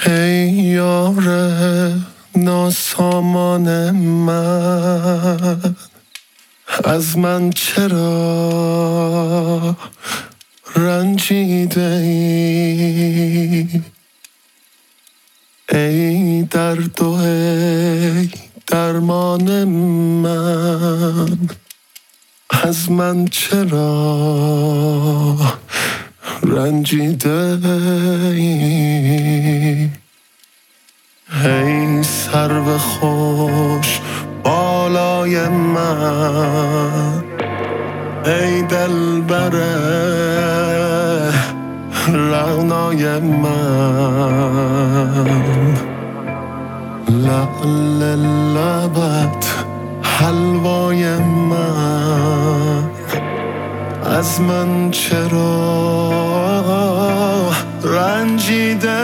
ای یار ناسامان من، از من چرا رنجیده ای؟ ای درد و ای درمان من، از من چرا رنجیده ای؟ ای سرو خوش بالای من، ای دلبر رعنای من، لعل لبت حلوای من، از من چرا رنجیده